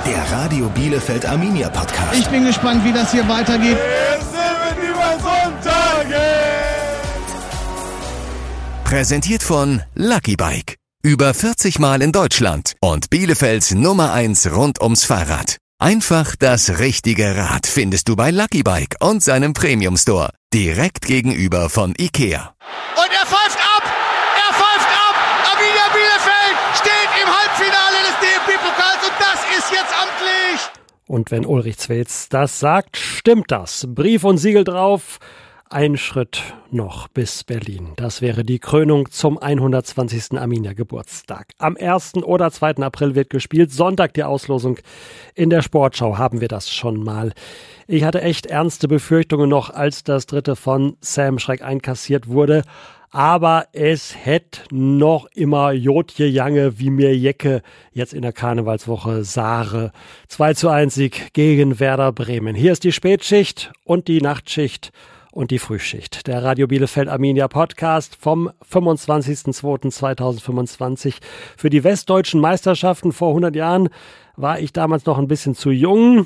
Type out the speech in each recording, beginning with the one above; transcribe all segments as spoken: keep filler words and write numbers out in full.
Der Radio Bielefeld Arminia Podcast. Ich bin gespannt, wie das hier weitergeht. Präsentiert von Lucky Bike. Über vierzig Mal in Deutschland und Bielefelds Nummer eins rund ums Fahrrad. Einfach das richtige Rad findest du bei Lucky Bike und seinem Premium Store. Direkt gegenüber von Ikea. Und er pfeift ab! Er pfeift ab! Arminia Bielefeld steht im Halbfinale des D F B-Pokals und das ist jetzt amtlich! Und wenn Ulrich Zwetz das sagt, stimmt das. Brief und Siegel drauf. Ein Schritt noch bis Berlin. Das wäre die Krönung zum hundertzwanzigsten Arminia-Geburtstag. Am ersten oder zweiten April wird gespielt. Sonntag die Auslosung. In der Sportschau haben wir das schon mal. Ich hatte echt ernste Befürchtungen noch, als das dritte von Sam Schreck einkassiert wurde. Aber es hätte noch immer Jotje Jange wie mir Jecke jetzt in der Karnevalswoche Saare. zwei zu eins Sieg gegen Werder Bremen. Hier ist die Spätschicht und die Nachtschicht und die Frühschicht. Der Radio Bielefeld Arminia Podcast vom fünfundzwanzigsten zweiten zweitausendfünfundzwanzig. Für die westdeutschen Meisterschaften vor hundert Jahren war ich damals noch ein bisschen zu jung.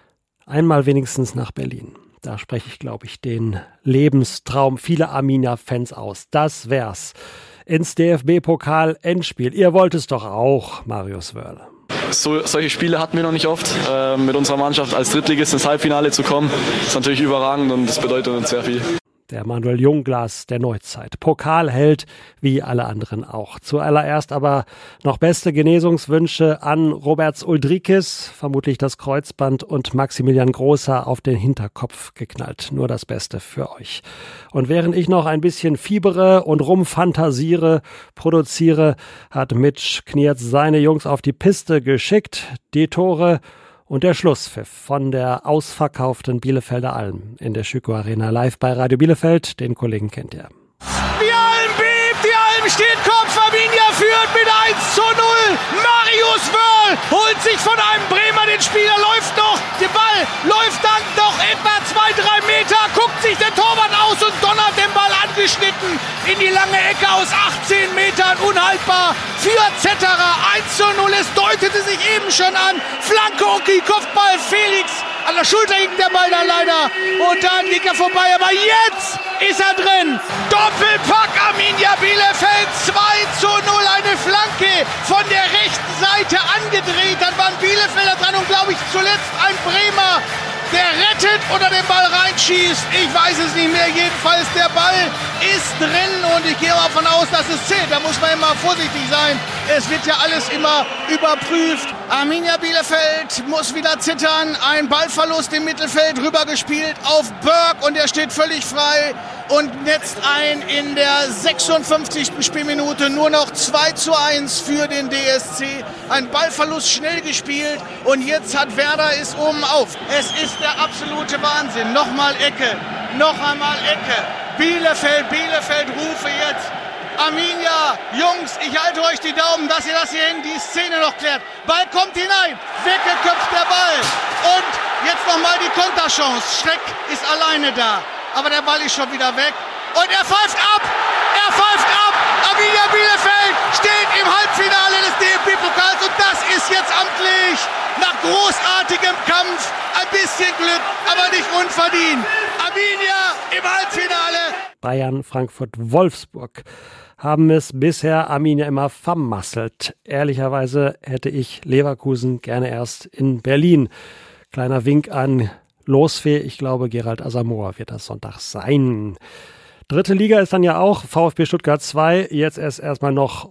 Einmal wenigstens nach Berlin. Da spreche ich, glaube ich, den Lebenstraum vieler Arminia-Fans aus. Das wär's. Ins D F B-Pokal-Endspiel. Ihr wollt es doch auch, Marius Wörl. So, solche Spiele hatten wir noch nicht oft. Äh, mit unserer Mannschaft als Drittligist ins Halbfinale zu kommen, ist natürlich überragend und das bedeutet uns sehr viel. Der Manuel Jungglas der Neuzeit. Pokalheld wie alle anderen auch. Zuallererst aber noch beste Genesungswünsche an Roberts Uldrikis, vermutlich das Kreuzband, und Maximilian Großer auf den Hinterkopf geknallt. Nur das Beste für euch. Und während ich noch ein bisschen fiebere und rumfantasiere, produziere, hat Mitch Knierz seine Jungs auf die Piste geschickt. Die Tore und der Schlusspfiff von der ausverkauften Bielefelder Alm in der Schüko Arena live bei Radio Bielefeld. Den Kollegen kennt ihr. Die Alm bebt, die Alm steht Kopf, Arminia führt mit eins zu null. Marius Wörl holt sich von einem Bremer den Spieler, läuft noch, der Ball läuft dann noch etwa zwei, drei Meter, guckt sich der Torwart aus und donnert den Ball angeschnitten in die lange Ecke aus achtzehn Metern, unhaltbar für Zetterer. eins zu null, es deutete sich eben schon an. Flanke, okay, Kopfball, Felix. An der Schulter hing der Ball dann leider und dann ging er vorbei, aber jetzt ist er drin. Doppelpack Arminia Bielefeld, zwei zu null, eine Flanke von der rechten Seite angedreht, dann waren Bielefelder dran und glaube ich zuletzt ein Bremer, der rettet oder den Ball reinschießt. Ich weiß es nicht mehr, jedenfalls der Ball ist drin und ich gehe davon aus, dass es zählt. Da muss man immer vorsichtig sein. Es wird ja alles immer überprüft. Arminia Bielefeld muss wieder zittern. Ein Ballverlust im Mittelfeld, rübergespielt auf Berg und er steht völlig frei und netzt ein in der sechsundfünfzigsten Spielminute. Nur noch zwei zu eins für den D S C. Ein Ballverlust schnell gespielt und jetzt hat Werder es oben auf. Es ist der absolute Wahnsinn. Nochmal Ecke, noch einmal Ecke. Bielefeld, Bielefeld rufe jetzt. Arminia, Jungs, ich halte euch die Daumen, dass ihr das hier in die Szene noch klärt. Ball kommt hinein, weggeköpft der Ball. Und jetzt nochmal die Konterchance. Schreck ist alleine da, aber der Ball ist schon wieder weg. Und er pfeift ab, er pfeift ab. Arminia Bielefeld steht im Halbfinale des D F B-Pokals und das ist jetzt amtlich. Nach großartigem Kampf, ein bisschen Glück, aber nicht unverdient. Arminia im Halbfinale. Bayern, Frankfurt, Wolfsburg haben es bisher Arminia immer vermasselt. Ehrlicherweise hätte ich Leverkusen gerne erst in Berlin. Kleiner Wink an Losfee. Ich glaube, Gerald Asamoah wird das Sonntag sein. Dritte Liga ist dann ja auch VfB Stuttgart zwei. Jetzt erst erstmal noch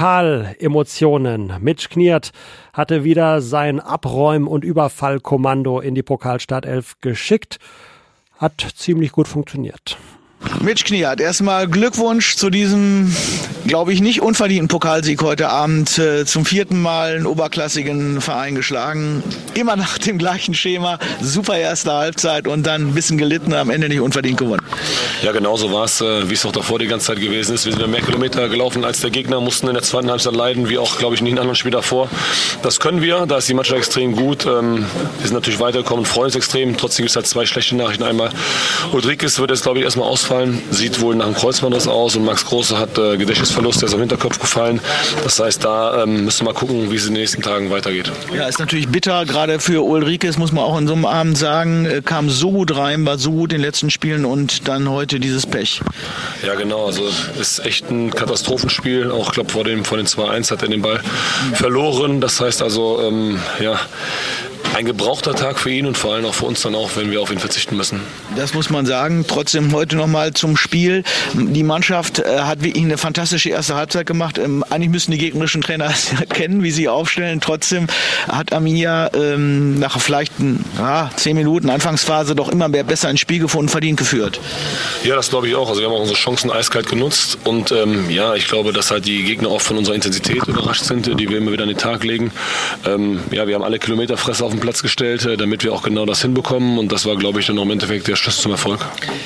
Pokal-Emotionen. Mitch Knierz hatte wieder sein Abräum- und Überfallkommando in die Pokalstartelf geschickt. Hat ziemlich gut funktioniert. Mitch Knierz, erstmal Glückwunsch zu diesem, glaube ich, nicht unverdienten Pokalsieg heute Abend. Äh, zum vierten Mal einen oberklassigen Verein geschlagen. Immer nach dem gleichen Schema. Super erste Halbzeit und dann ein bisschen gelitten, am Ende nicht unverdient gewonnen. Ja, genau so war es, äh, wie es auch davor die ganze Zeit gewesen ist. Wir sind mehr Kilometer gelaufen als der Gegner, mussten in der zweiten Halbzeit leiden, wie auch, glaube ich, nie in anderen Spiel davor. Das können wir, da ist die Mannschaft extrem gut. Ähm, wir sind natürlich weitergekommen, freuen uns extrem. Trotzdem gibt es halt zwei schlechte Nachrichten. Einmal, Uldrikis wird jetzt, glaube ich, erstmal ausfallen ausfallen. Sieht wohl nach einem Kreuzbandriss aus und Max Große hat äh, Gedächtnisverlust, der ist am Hinterkopf gefallen. Das heißt, da ähm, müssen wir mal gucken, wie es in den nächsten Tagen weitergeht. Ja, ist natürlich bitter, gerade für Ulrikes, muss man auch in so einem Abend sagen, äh, kam so gut rein, war so gut in den letzten Spielen und dann heute dieses Pech. Ja, genau, also ist echt ein Katastrophenspiel. Auch, ich glaube, vor dem, vor den zwei eins hat er den Ball verloren. Das heißt also, ähm, ja, ein gebrauchter Tag für ihn und vor allem auch für uns dann auch, wenn wir auf ihn verzichten müssen. Das muss man sagen. Trotzdem heute nochmal zum Spiel. Die Mannschaft äh, hat wirklich eine fantastische erste Halbzeit gemacht. Ähm, eigentlich müssen die gegnerischen Trainer kennen, wie sie aufstellen. Trotzdem hat Arminia ähm, nach vielleicht ja, zehn Minuten Anfangsphase doch immer mehr besser ins Spiel gefunden, verdient geführt. Ja, das glaube ich auch. Also wir haben auch unsere Chancen eiskalt genutzt und ähm, ja, ich glaube, dass halt die Gegner auch von unserer Intensität überrascht sind, die wir immer wieder an den Tag legen. Ähm, ja, wir haben alle Kilometerfresser auf den Platz gestellt, damit wir auch genau das hinbekommen und das war, glaube ich, dann auch im Endeffekt der Schlüssel zum Erfolg.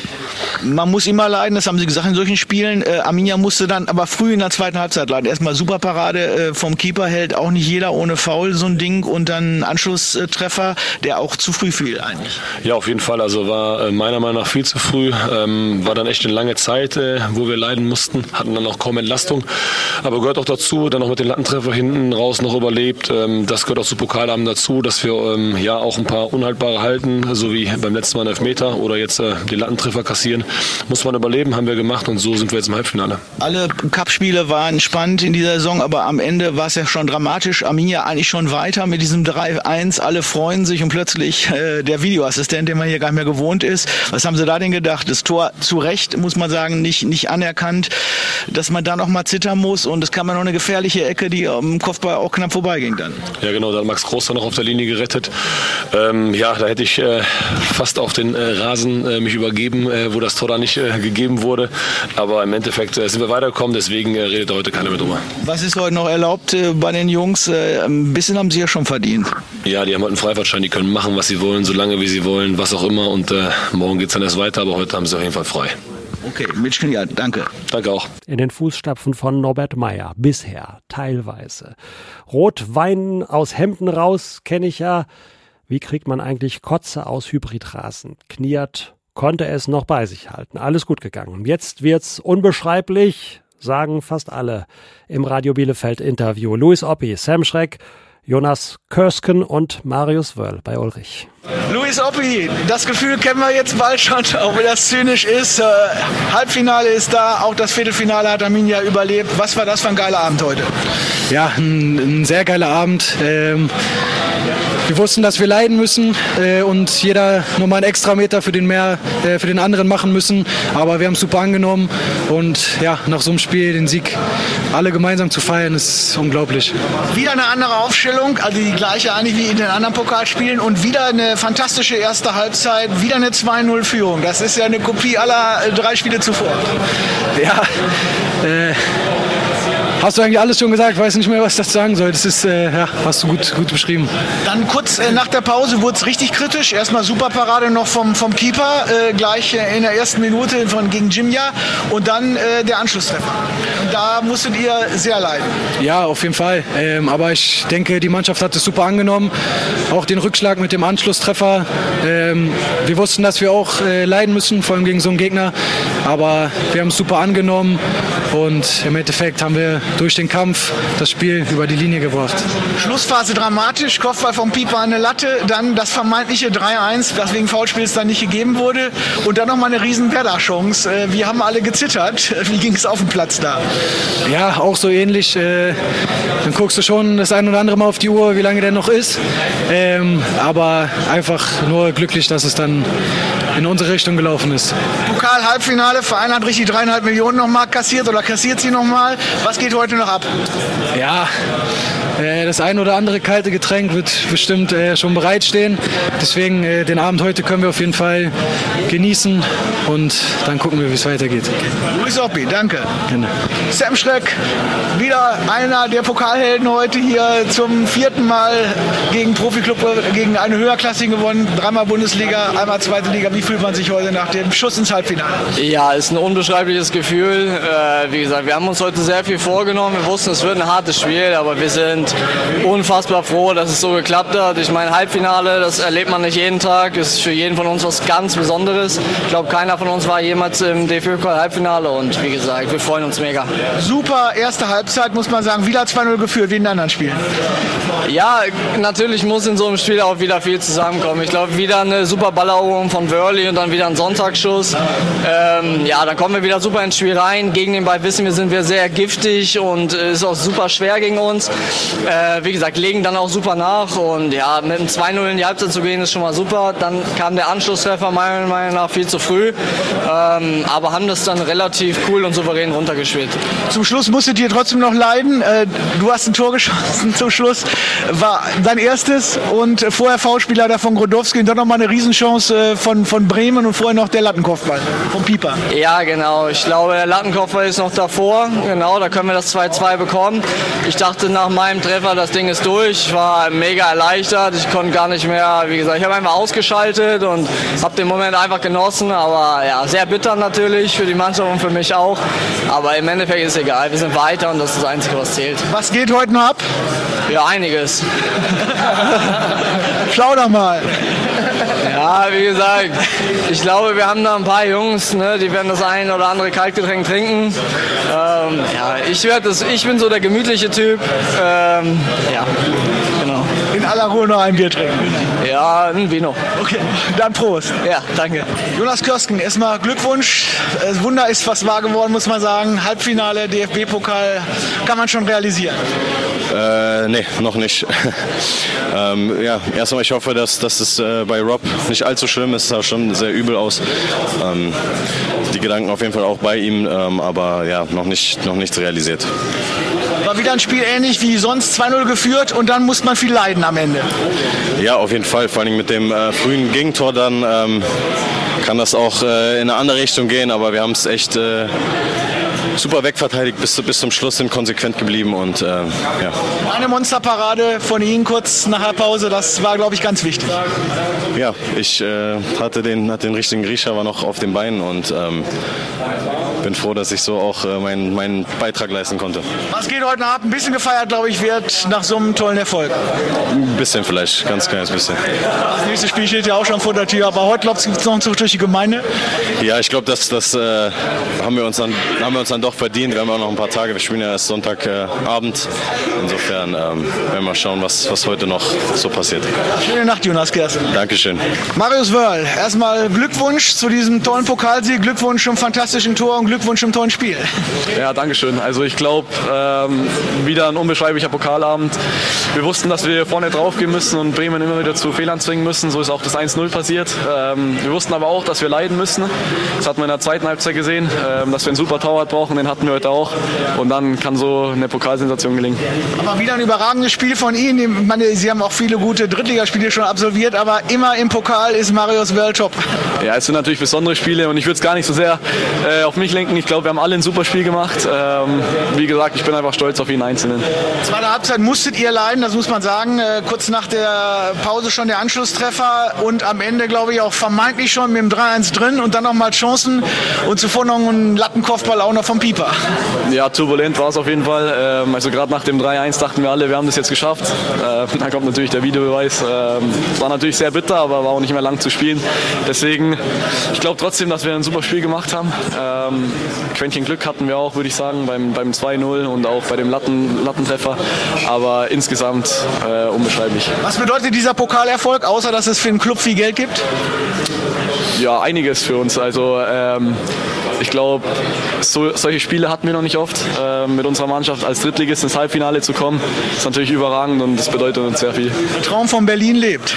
Man muss immer leiden, das haben Sie gesagt in solchen Spielen. Äh, Arminia musste dann aber früh in der zweiten Halbzeit leiden. Erstmal Superparade äh, vom Keeper, hält auch nicht jeder ohne Foul so ein Ding und dann Anschlusstreffer, der auch zu früh fiel eigentlich. Ja, auf jeden Fall. Also war äh, meiner Meinung nach viel zu früh. Ähm, war dann echt eine lange Zeit, äh, wo wir leiden mussten. Hatten dann auch kaum Entlastung. Aber gehört auch dazu, dann noch mit den Lattentreffer hinten raus noch überlebt. Ähm, das gehört auch zu Pokalabend dazu, dass wir ähm, ja auch ein paar Unhaltbare halten, so wie beim letzten Mal einen Elfmeter oder jetzt äh, den Lattentreffer kassieren. Muss man überleben, haben wir gemacht und so sind wir jetzt im Halbfinale. Alle Cup-Spiele waren spannend in dieser Saison, aber am Ende war es ja schon dramatisch. Arminia eigentlich schon weiter mit diesem drei eins. Alle freuen sich und plötzlich äh, der Videoassistent, den man hier gar nicht mehr gewohnt ist. Was haben Sie da denn gedacht? Das Tor zu Recht, muss man sagen, nicht, nicht anerkannt, dass man da noch mal zittern muss und es kam ja noch eine gefährliche Ecke, die am Kopfball auch knapp vorbeiging dann. Ja genau, da hat Max Groß dann noch auf der Linie gerettet. Ähm, ja, da hätte ich äh, fast auf den äh, Rasen äh, mich übergeben, äh, wo das Tor da nicht äh, gegeben wurde. Aber im Endeffekt äh, sind wir weitergekommen, deswegen äh, redet heute keiner mehr drüber. Was ist heute noch erlaubt äh, bei den Jungs? Äh, ein bisschen haben sie ja schon verdient. Ja, die haben heute einen Freifahrtschein, die können machen, was sie wollen, so lange wie sie wollen, was auch immer. Und äh, morgen geht es dann erst weiter, aber heute haben sie auf jeden Fall frei. Okay, Mitch, ja, danke. Danke auch. In den Fußstapfen von Norbert Meyer, bisher, teilweise. Rotwein aus Hemden raus, kenne ich ja. Wie kriegt man eigentlich Kotze aus Hybridrasen? Kniert, konnte es noch bei sich halten. Alles gut gegangen. Jetzt wird's unbeschreiblich, sagen fast alle im Radio Bielefeld Interview. Louis Oppi, Sam Schreck, Jonas Körsken und Marius Wörl bei Ulrich. Louis Oppi, das Gefühl kennen wir jetzt bald schon, auch wenn das zynisch ist. Äh, Halbfinale ist da, auch das Viertelfinale hat Arminia überlebt. Was war das für ein geiler Abend heute? Ja, ein, ein sehr geiler Abend. Ähm, wir wussten, dass wir leiden müssen äh, und jeder nochmal einen Extrameter für den mehr, äh, für den anderen machen müssen. Aber wir haben es super angenommen und ja, nach so einem Spiel den Sieg alle gemeinsam zu feiern, ist unglaublich. Wieder eine andere Aufstellung, also die gleiche eigentlich wie in den anderen Pokalspielen und wieder eine fantastische erste Halbzeit, wieder eine zwei null Führung. Das ist ja eine Kopie aller drei Spiele zuvor. Ja, äh, hast du eigentlich alles schon gesagt? Ich weiß nicht mehr, was ich dazu sagen soll. Das ist, äh, ja, hast du gut, gut beschrieben. Dann kurz äh, nach der Pause wurde es richtig kritisch. Erstmal Superparade noch vom, vom Keeper, äh, gleich äh, in der ersten Minute von, gegen Jimja und dann äh, der Anschlusstreffer. Und da musstet ihr sehr leiden. Ja, auf jeden Fall. Ähm, aber ich denke, die Mannschaft hat es super angenommen. Auch den Rückschlag mit dem Anschlusstreffer. Ähm, wir wussten, dass wir auch äh, leiden müssen, vor allem gegen so einen Gegner. Aber wir haben es super angenommen und im Endeffekt haben wir durch den Kampf das Spiel über die Linie gebracht. Schlussphase dramatisch, Kopfball vom Pieper an eine Latte, dann das vermeintliche drei eins, das wegen Foulspiels dann nicht gegeben wurde und dann nochmal eine riesen Werder-Chance. Wir haben alle gezittert. Wie ging es auf dem Platz da? Ja, auch so ähnlich. Dann guckst du schon das ein oder andere Mal auf die Uhr, wie lange der noch ist. Ähm, aber einfach nur glücklich, dass es dann in unsere Richtung gelaufen ist. Pokal-Halbfinale, Verein hat richtig dreieinhalb Millionen nochmal kassiert oder kassiert sie nochmal. Was geht heute noch ab? Ja, äh, das ein oder andere kalte Getränk wird bestimmt äh, schon bereitstehen. Deswegen äh, den Abend heute können wir auf jeden Fall genießen und dann gucken wir, wie es weitergeht. Louis Oppi, danke. Gerne. Sam Schreck, wieder einer der Pokalhelden heute hier zum vierten Mal gegen Profiklub, gegen eine höherklassige gewonnen. Dreimal Bundesliga, einmal zweite Liga. Wie fühlt man sich heute nach dem Schuss ins Halbfinale? Ja, ist ein unbeschreibliches Gefühl. Äh, wie gesagt, wir haben uns heute sehr viel vorgenommen. Wir wussten, es wird ein hartes Spiel, aber wir sind und unfassbar froh, dass es so geklappt hat. Ich meine, Halbfinale, das erlebt man nicht jeden Tag, ist für jeden von uns was ganz Besonderes. Ich glaube, keiner von uns war jemals im D F B-Pokal-Halbfinale und wie gesagt, wir freuen uns mega. Super erste Halbzeit, muss man sagen, wieder zwei null geführt wie in anderen Spielen. Ja, natürlich muss in so einem Spiel auch wieder viel zusammenkommen. Ich glaube, wieder eine super Balleroberung von Wörli und dann wieder ein Sonntagsschuss. Ähm, ja, dann kommen wir wieder super ins Spiel rein. Gegen den Ball wissen wir, sind wir sehr giftig und äh, ist auch super schwer gegen uns. Äh, wie gesagt, legen dann auch super nach und ja, mit einem zwei null in die Halbzeit zu gehen ist schon mal super. Dann kam der Anschlusstreffer meiner Meinung nach viel zu früh, ähm, aber haben das dann relativ cool und souverän runtergespielt. Zum Schluss musstet ihr trotzdem noch leiden. Äh, du hast ein Tor geschossen zum Schluss. War dein erstes und vorher V-Spieler da von Grodowski und dann nochmal eine Riesenchance von, von Bremen und vorher noch der Lattenkopfball vom Pieper. Ja, genau. Ich glaube, der Lattenkopfball ist noch davor. Genau, da können wir das zwei zwei bekommen. Ich dachte nach meinem Treffer, das Ding ist durch. Ich war mega erleichtert. Ich konnte gar nicht mehr, wie gesagt, ich habe einfach ausgeschaltet und habe den Moment einfach genossen. Aber ja, sehr bitter natürlich für die Mannschaft und für mich auch. Aber im Endeffekt ist es egal. Wir sind weiter und das ist das Einzige, was zählt. Was geht heute noch ab? Ja, einiges. Plauder mal. Ja, wie gesagt, ich glaube, wir haben da ein paar Jungs, ne, die werden das ein oder andere Kaltgetränk trinken. Ähm, ja, ich, werd das, ich bin so der gemütliche Typ. Ähm, ja, genau. In aller Ruhe noch ein Bier trinken. Ja, ein Vino. Okay, dann Prost. Ja, danke. Jonas Körsken, erstmal Glückwunsch. Das Wunder ist fast wahr geworden, muss man sagen. Halbfinale, D F B-Pokal, kann man schon realisieren. Äh, nee, noch nicht. ähm, ja, erstmal, ich hoffe, dass, dass es äh, bei Rob nicht allzu schlimm ist. Es sah schon sehr übel aus. Ähm, die Gedanken auf jeden Fall auch bei ihm, ähm, aber ja, noch nicht, noch nichts realisiert. War wieder ein Spiel ähnlich wie sonst, zwei null geführt und dann muss man viel leiden am Ende. Ja, auf jeden Fall. Vor allem mit dem äh, frühen Gegentor dann ähm, kann das auch äh, in eine andere Richtung gehen, aber wir haben es echt äh, super wegverteidigt, bis, bis zum Schluss sind konsequent geblieben und äh, ja. Eine Monsterparade von Ihnen kurz nach der Pause, das war, glaube ich, ganz wichtig. Ja, ich äh, hatte den, hatte den richtigen Riecher, war noch auf den Beinen und ähm, bin froh, dass ich so auch äh, meinen, meinen Beitrag leisten konnte. Was geht heute Abend? Ein bisschen gefeiert, glaube ich, wird nach so einem tollen Erfolg. Ein bisschen vielleicht, ganz kleines bisschen. Das nächste Spiel steht ja auch schon vor der Tür, aber heute, glaube ich, gibt es noch einen Zug durch die Gemeinde. Ja, ich glaube, das, das äh, haben wir uns dann, haben wir uns dann doch verdient. Wir haben auch noch ein paar Tage, wir spielen ja erst Sonntagabend. Äh, Insofern ähm, werden wir mal schauen, was, was heute noch so passiert. Schöne Nacht, Jonas Körsken. Dankeschön. Marius Wörl, erstmal Glückwunsch zu diesem tollen Pokalsieg, Glückwunsch zum fantastischen Tor und Glückwunsch zum tollen Spiel. Ja, danke schön. Also ich glaube, ähm, wieder ein unbeschreiblicher Pokalabend. Wir wussten, dass wir vorne drauf gehen müssen und Bremen immer wieder zu Fehlern zwingen müssen. So ist auch das eins null passiert. Ähm, wir wussten aber auch, dass wir leiden müssen. Das hat man in der zweiten Halbzeit gesehen, ähm, dass wir einen super Torwart brauchen. Den hatten wir heute auch. Und dann kann so eine Pokalsensation gelingen. Aber wieder ein überragendes Spiel von Ihnen. Ich meine, Sie haben auch viele gute Drittligaspiele schon absolviert, aber immer im Pokal ist Marius Wörl top. Ja, es sind natürlich besondere Spiele und ich würde es gar nicht so sehr äh, auf mich lenken. Ich glaube, wir haben alle ein super Spiel gemacht. Ähm, wie gesagt, ich bin einfach stolz auf jeden Einzelnen. Zweite Halbzeit musstet ihr leiden, das muss man sagen. Äh, kurz nach der Pause schon der Anschlusstreffer und am Ende, glaube ich, auch vermeintlich schon mit dem drei eins drin und dann nochmal Chancen und zuvor noch ein Lattenkopfball auch noch vom Pieper. Ja, turbulent war es auf jeden Fall. Ähm, also gerade nach dem drei eins dachten wir alle, wir haben das jetzt geschafft. Äh, dann kommt natürlich der Videobeweis. Ähm, war natürlich sehr bitter, aber war auch nicht mehr lang zu spielen. Deswegen, ich glaube trotzdem, dass wir ein super Spiel gemacht haben. Ähm, Quäntchen Glück hatten wir auch, würde ich sagen, beim, beim zwei null und auch bei dem Latten, Lattentreffer. Aber insgesamt äh, unbeschreiblich. Was bedeutet dieser Pokalerfolg, außer dass es für den Club viel Geld gibt? Ja, einiges für uns. Also ähm, ich glaube, so, solche Spiele hatten wir noch nicht oft. Äh, mit unserer Mannschaft als Drittligist ins Halbfinale zu kommen, ist natürlich überragend und das bedeutet uns sehr viel. Der Traum von Berlin lebt.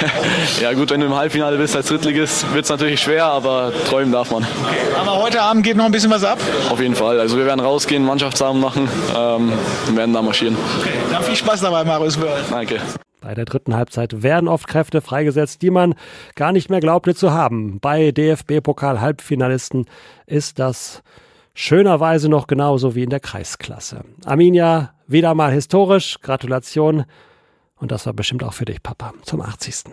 Ja gut, wenn du im Halbfinale bist als Drittligist, wird es natürlich schwer, aber träumen darf man. Aber heute Abend geht noch ein bisschen was ab? Auf jeden Fall. Also wir werden rausgehen, Mannschaftsabend machen ähm, und werden da marschieren. Okay, dann viel Spaß dabei, Marius Wörl. Danke. Bei der dritten Halbzeit werden oft Kräfte freigesetzt, die man gar nicht mehr glaubte zu haben. Bei D F B-Pokal-Halbfinalisten ist das schönerweise noch genauso wie in der Kreisklasse. Arminia, wieder mal historisch. Gratulation. Und das war bestimmt auch für dich, Papa, zum achtzigsten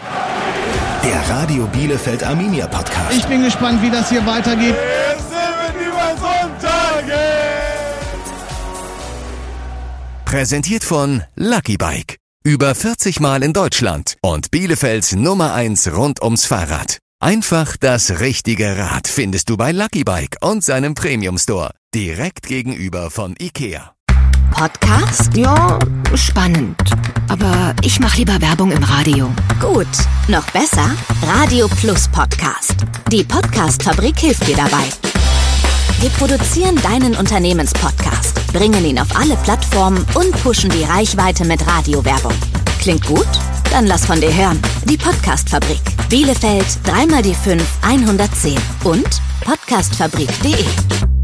Der Radio Bielefeld Arminia Podcast. Ich bin gespannt, wie das hier weitergeht. Präsentiert von Lucky Bike. Über vierzig Mal in Deutschland und Bielefelds Nummer eins rund ums Fahrrad. Einfach das richtige Rad findest du bei Lucky Bike und seinem Premium Store. Direkt gegenüber von Ikea. Podcast? Ja, spannend. Aber ich mache lieber Werbung im Radio. Gut, noch besser? Radio Plus Podcast. Die Podcast-Fabrik hilft dir dabei. Wir produzieren deinen Unternehmenspodcast, bringen ihn auf alle Plattformen und pushen die Reichweite mit Radiowerbung. Klingt gut? Dann lass von dir hören. Die Podcast-Fabrik. Bielefeld drei mal die fünf hundertzehn und podcastfabrik punkt de.